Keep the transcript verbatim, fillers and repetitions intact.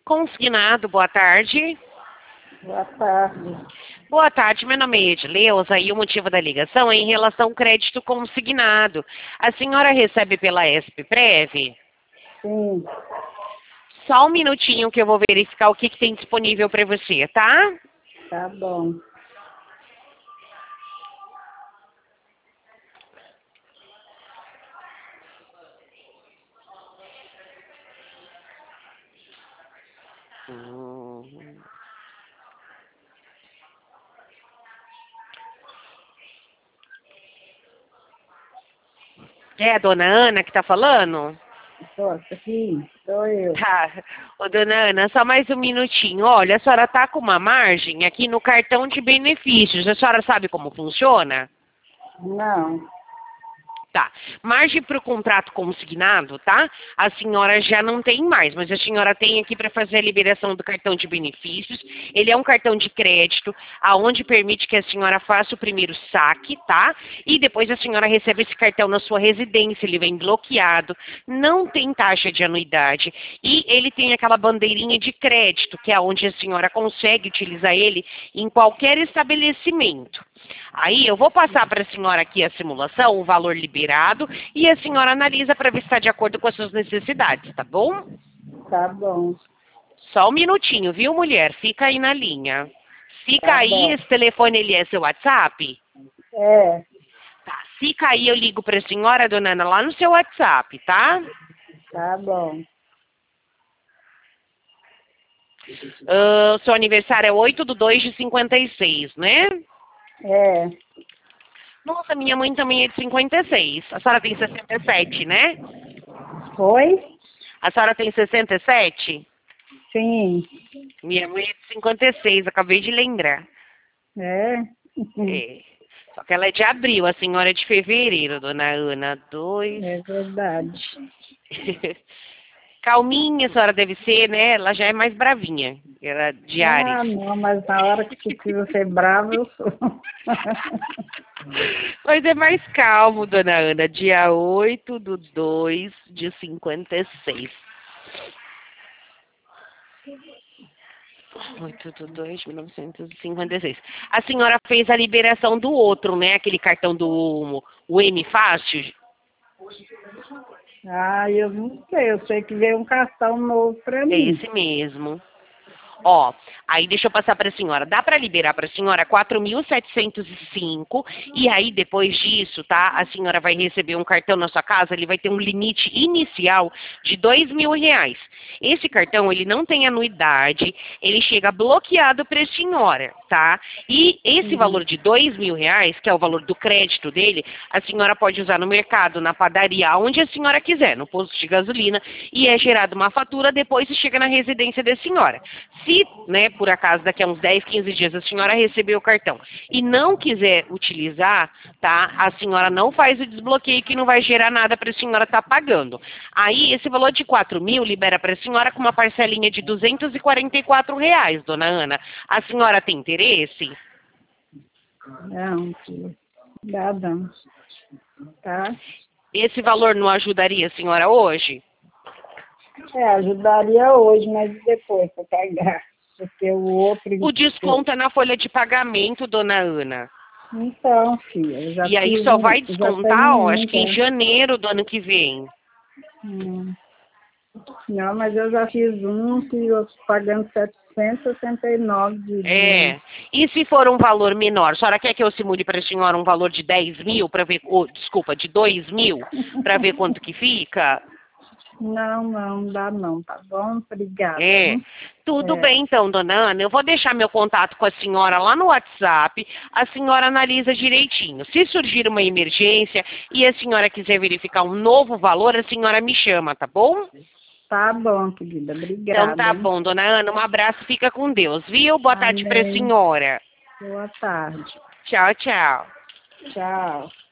Consignado, boa tarde. Boa tarde. Boa tarde, meu nome é Edileuza e o motivo da ligação é em relação ao crédito consignado. A senhora recebe pela SPPrev? Sim, Só um minutinho que eu vou verificar o que, que tem disponível para você, tá? tá bom. Hum. É a dona Ana que tá falando? Nossa, sim, sou eu. Tá. Ô, dona Ana, só mais um minutinho. Olha, a senhora tá com uma margem aqui no cartão de benefícios. A senhora sabe como funciona? Não, Tá. Margem para o contrato consignado, tá? A senhora já não tem mais, mas a senhora tem aqui para fazer a liberação do cartão de benefícios. Ele é um cartão de crédito, aonde permite que a senhora faça o primeiro saque, tá? E depois a senhora recebe esse cartão na sua residência, ele vem bloqueado, não tem taxa de anuidade e ele tem aquela bandeirinha de crédito, que é onde a senhora consegue utilizar ele em qualquer estabelecimento. Aí eu vou passar para a senhora aqui a simulação, o valor liberado, e a senhora analisa para ver se está de acordo com as suas necessidades, tá bom? tá bom. Só um minutinho, viu, mulher? Fica aí na linha. Fica Tá aí, bom. esse telefone ele é seu WhatsApp? É, Tá, fica aí, eu ligo para a senhora, dona Ana, lá no seu WhatsApp, tá? tá bom. Ah, o seu aniversário é oito de dois de cinquenta e seis, né? É, Nossa, minha mãe também é de cinquenta e seis. A senhora tem sessenta e sete, né? foi? A senhora tem sessenta e sete? Sim, Minha mãe é de cinquenta e seis, acabei de lembrar. é. É. Só que ela é de abril, a senhora é de fevereiro, dona Ana. Dois. É verdade. Calminha a senhora deve ser, né? Ela já é mais bravinha. Ela é de Ares. Ah, não, mas na hora que precisa ser brava, eu sou. Mas é mais calmo, dona Ana. Dia oito do dois de cinquenta e seis. oito do dois de mil novecentos e cinquenta e seis. A senhora fez a liberação do outro, né? Aquele cartão do o M Fácil. Ah, eu não sei, eu sei que veio um cartão novo pra É mim. esse mesmo. Ó, aí deixa eu passar para a senhora. Dá para liberar para a senhora quatro mil setecentos e cinco e aí depois disso, tá? A senhora vai receber um cartão na sua casa, ele vai ter um limite inicial de dois mil reais. Esse cartão, ele não tem anuidade, ele chega bloqueado para a senhora, tá? E esse Uhum. valor de dois mil reais, que é o valor do crédito dele, a senhora pode usar no mercado, na padaria, onde a senhora quiser, no posto de gasolina, e é gerada uma fatura, depois chega na residência da senhora. Se, né, por acaso, daqui a uns dez, quinze dias a senhora receber o cartão e não quiser utilizar, tá, a senhora não faz o desbloqueio que não vai gerar nada para a senhora estar pagando. Aí, esse valor de quatro mil libera para a senhora com uma parcelinha de duzentos e quarenta e quatro reais, dona Ana. A senhora tem interesse? Não, filho. Dá não. Tá? Esse valor não ajudaria a senhora hoje? É, ajudaria hoje, mas depois pra pagar. Porque o outro. O desconto é na folha de pagamento, dona Ana. Então, filha, eu já E aí fiz só um, vai já descontar, tenho ó, acho um, que em já. janeiro do ano que vem. Hum. Não, mas eu já fiz um que eu tô pagando setecentos e sessenta e nove de, de... É. E se for um valor menor? A senhora quer que eu simule para a senhora um valor de dez mil para ver, oh, desculpa, de dois mil para ver quanto que fica? Não, não, dá não, tá bom? Obrigada. É. Hein? Tudo É, bem então, dona Ana. Eu vou deixar meu contato com a senhora lá no WhatsApp. A senhora analisa direitinho. Se surgir uma emergência e a senhora quiser verificar um novo valor, a senhora me chama, tá bom? tá bom, querida. Então Obrigada. tá Hein? bom, dona Ana. Um abraço, fica com Deus, viu? Boa tarde para a Amém. senhora. Boa tarde. Tchau, tchau. Tchau.